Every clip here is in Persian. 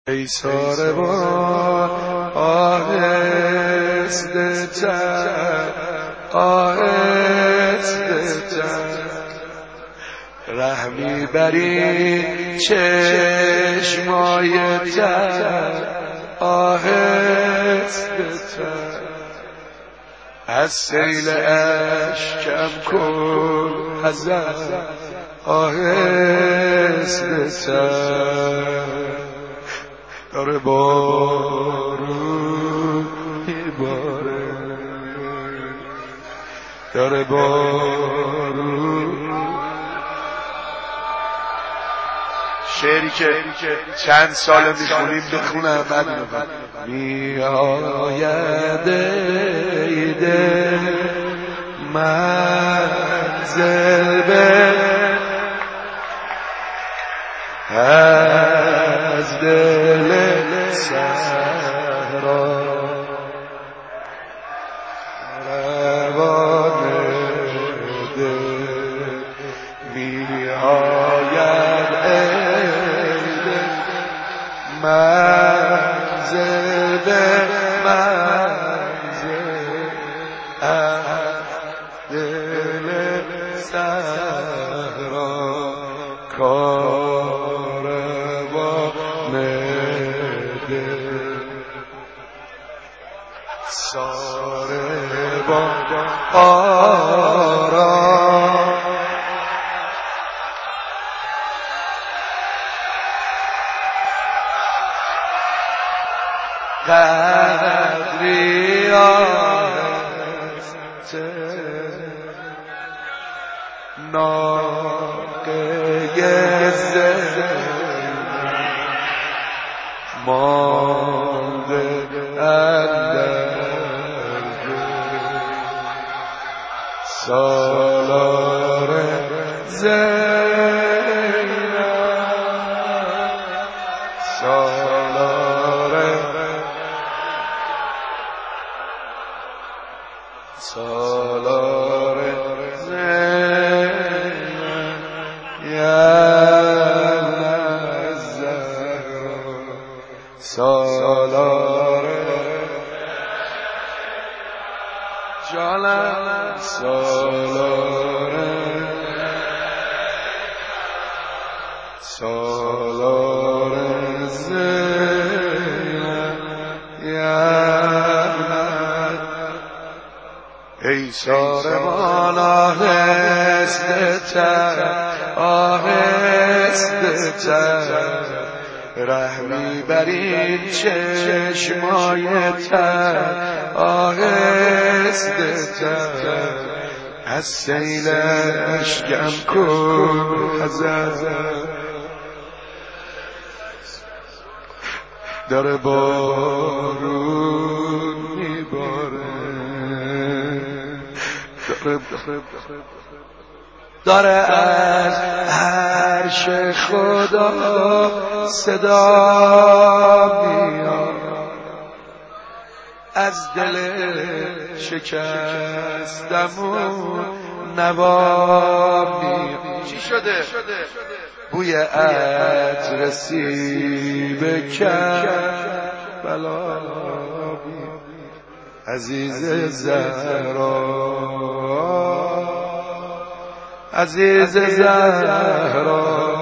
ای ساربان آهسته تر آهسته تر رحمی بری چشمای تر آهسته تر از سیل اشکم کن حذر آهسته تر داره بارون میباره داره بارون شعری که چند سال میخونیم بخونم بعد میآید ایده منزل به از دل صحرا روان دل میآید عید منزل به منزل از دل صحرا ساربان آرام قدری آهسته ناقه زن مانده سالار زینب سالار زینب یا الزهرا سالار جانم سالار زینب ای ساربان آهسته تر آهسته تر رحمی بر این چشمای تر آهسته تر از سیل اشکم کن حذر داره بارون میباره داره از عرش خدا صدا میاد از دل شکستمون نوا میاد چی شده؟ بوی عطر سیب کربلا عزیز زهرا عزیز زهرا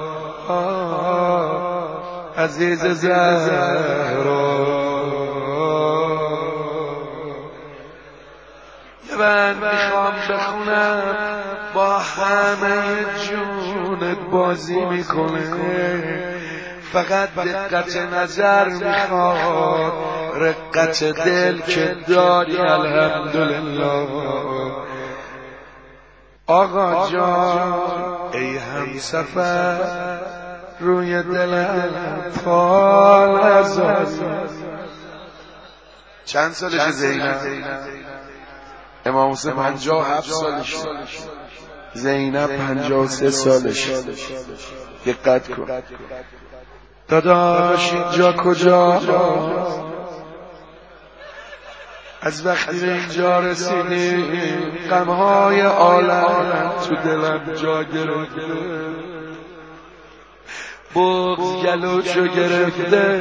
عزیز زهرا یه بند میخوام بخونم با همه جونت بازی میکنه فقط دقت نظر میخواد رقت دل که داری الحمدلله آقا جان ای همسفر روی دلم فال ازاری چند سالش زینب؟ امام حسین 57 سالش زینب 53 سالش دقت کن داداش اینجا کجا از وقتی به اینجا رسیدیم غمهای عالم تو دلم جا گرفته بغض گلوشو گرفته،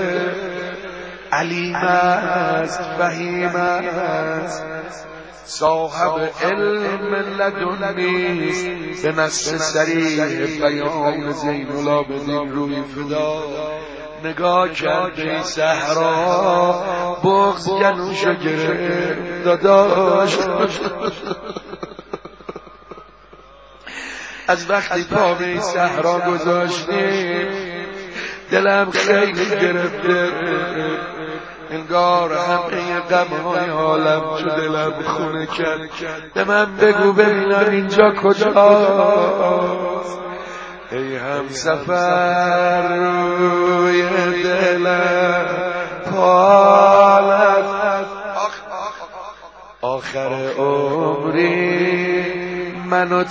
علیم است فهیم است، صاحب علم لدنیست، به نص صریح بیان زین العابدین روی فدا. نگاه کرد به صحرا، بغض گلوشو گرفت داداش. از وقتی پا به صحرا گذاشتیم دلم خیلی گرفته، انگار همه غم‌های عالم تو دلم خونه کرد. به من بگو ببینم اینجا کجاست؟ ای همسفر روی دلم پالت، آخر عمری منو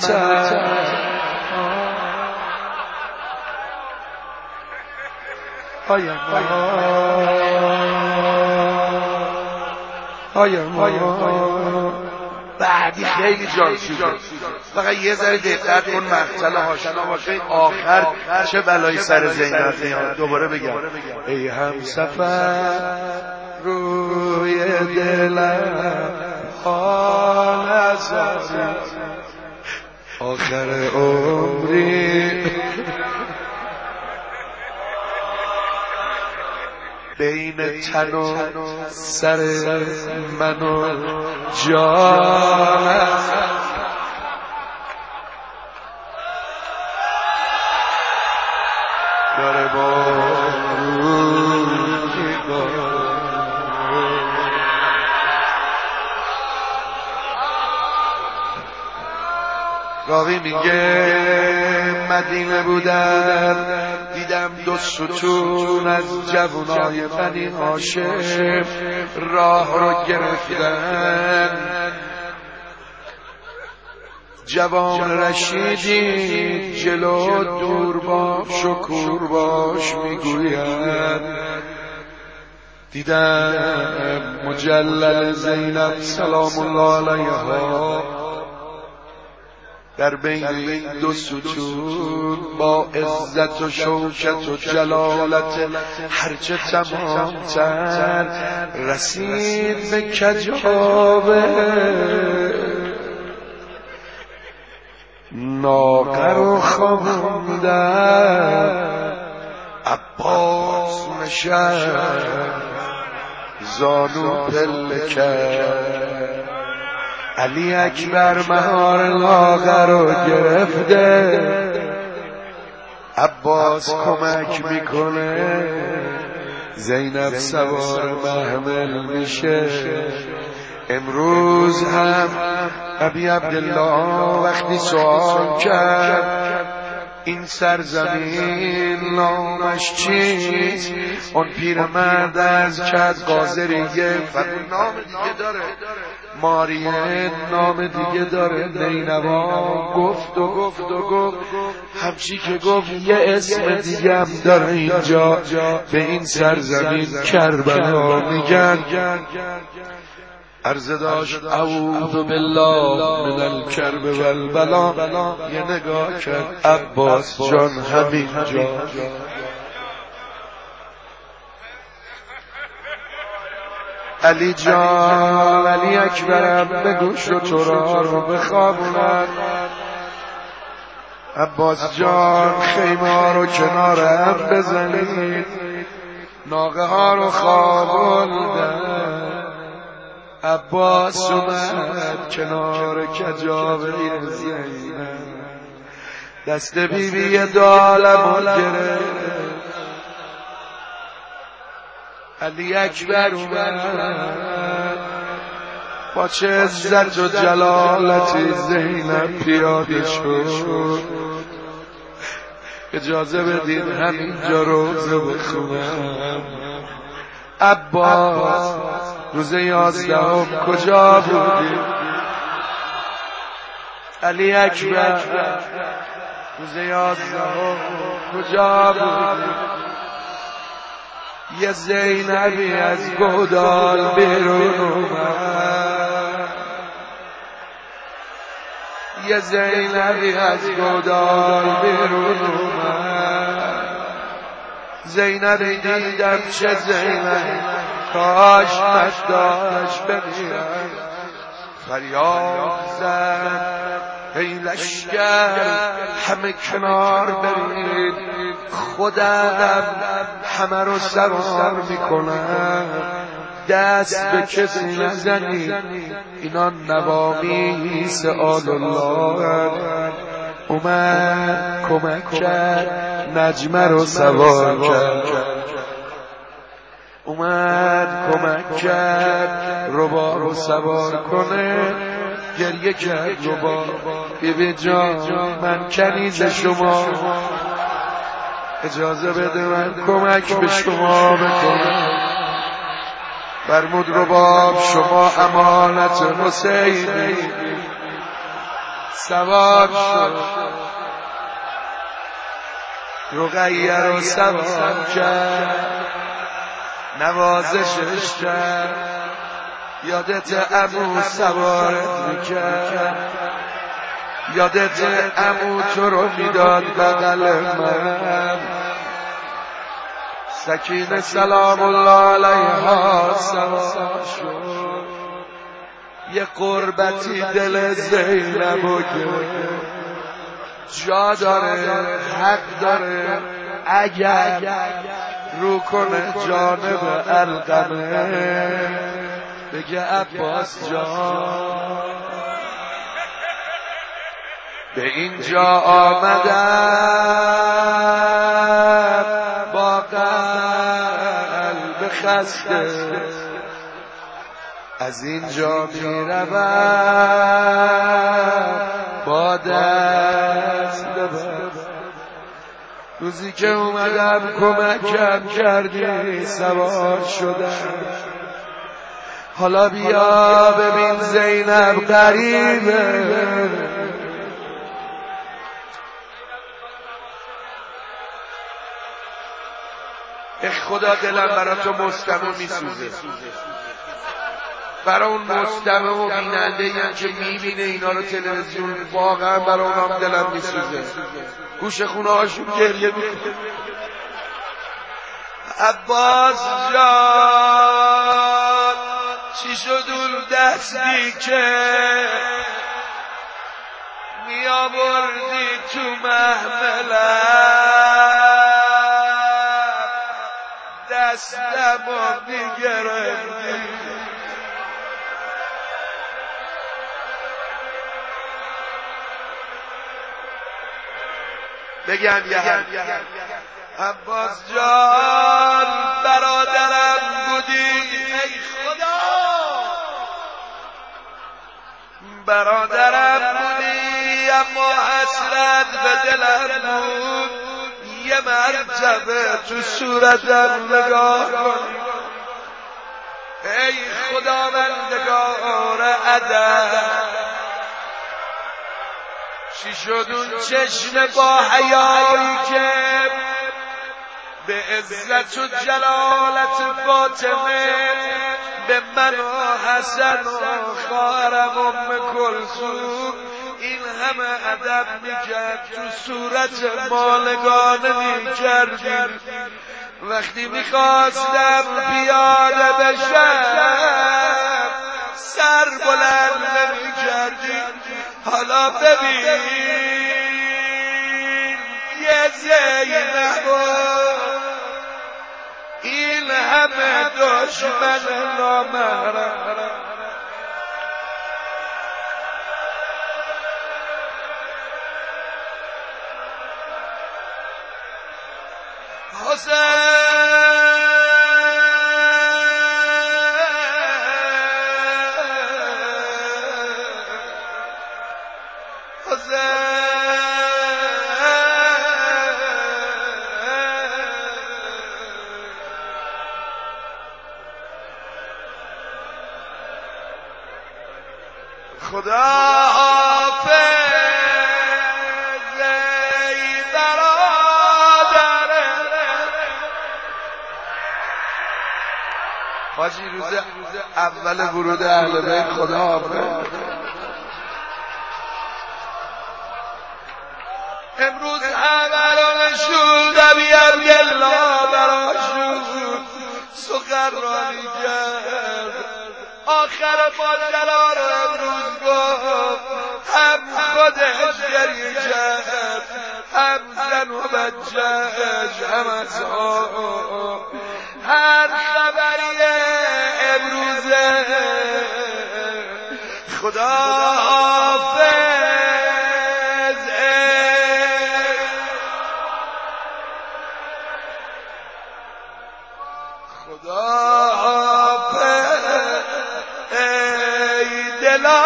بعدی خیلی جان سوزه. فقط یه ذره دقت کن، مقتل آشنا باشه آخر چه بلایی سر زینب میاد. دوباره بگم ای همسفر روی دلم حال زاری، آخر عمری بین تن و سر من و جان داره راوی میگه مدینه بودم، دیدم دو ستون از جوانای بنی هاشم راه رو گرفتن. جوان رشیدی جلو دور باش و کور باش میگوید. دیدم مجلل زینب سلام الله علیها در بین این دو ستون با عزت و شوکت و جلالت هرچه تمامتر رسید به کجاوه. ناقه رو خواندن عباس نشست زانو پله کرد. علی اکبر مهار لاغر رو گرفته، عباس کمک میکنه، زینب سوار محمل میشه. امروز هم ابی عبدالله وقتی سوال کرد این سرزمین نامش چیست، اون پیرمرد از کد قاضریه فرمود نام دیگه داره، ماریه نام دیگه داره، نینوا گفت و گفت و گفت، همچی که گفت یه اسم دیگه هم داره اینجا به این سرزمین کربلا میگن. عرض داشت اعوذ بالله من الکرب والبلا، یه نگاه کرد عباس جان همینجا. علی جان علی اکبرم بگو شترا رو بخوابونن. عباس جان خیمه ها رو کنار هم بزنید، ناقه ها رو خوابوندن. عباس اومد کنار کجاوه زینب، دست بیبی دالمو گرفت. علی اکبر اومد با چه عزت و جلالتی زینب پیاده شد. اجازه بدین همینجا روزه بخونم. عباس روز 11 کجا بودی؟ علی اکبر روز 11 کجا بودی؟ یه زینبی از گودال بیرون اومد، یه زینبی از گودال بیرون اومد. زینبی دیدم چه زینب کاش مداش بمیرم فریاد زد ای لشکر همه کنار برید خودم همه رو سوار میکنم دست به کسی نزنید اینا نوامیس آل الله اومد کمک کرد نجمه رو سوار کرد اومد کمک کرد ربا رو سوار کنه گریه کرد ربا بیبی جان من کنیز شما اجازه بده من کمک به شما بکنم فرمود رباب شما امانت حسینی سوار شد رقیه رو سوار کرد نوازشش کرد یادت عمو سوارت میکرد یادت عمو تو رو میداد بغل من سکینه سلام الله علیها سوار شد یه قربتی دل زینبو گرفت جا داره حق داره اگر رو کنه جانب القمه بگه عباس جان به اینجا آمدم با قلب خسته از اینجا میروم با دست ببست روزی که اومدم کمکم کردی سوار شدم حالا بیا ببین زینب غریبه خدا دلم برای تو مستمع میسوزه برای اون مستمع و بیننده این که میبینه اینا رو تلویزیون واقعا برای اونام دلم میسوزه گوش خونه هاشون گریه میکنه عباس جان چی شد اون دستی که میابردی تو محملم دستمو میگرفتی بگم یه هم عباس جان برادرم بودی ای خدا برادرم بودی اما حسرت به دلم بود یه مرتبه تو صورتم نگاه کن ای خداوندگار عدد چی شد اون چشم با حیایی که به عزت و جلالت فاطمه به من و حسن و خواهرم ام کلثوم این همه ادب میکرد تو صورت مالگانه میکردیم وقتی میخواستم پیاده بشم سر بلند نمیکردیم حالا ببین یه زینب این همه دشمن نامحرم خدا حافظ ای برادر حاجی روز اول ورود اهل بیت خدا حافظ امروز همه رو نشون نبی عبدالله غرانی کرد. آخر ماجرا رو امروز گفت، هم خودش گریه کرد، هم زن و بچه‌اش، هم اصحاب. هر خبری امروزه خدا حافظ، خدا حافظ ای دلا،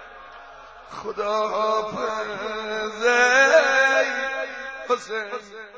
خدا حافظ ای حسین.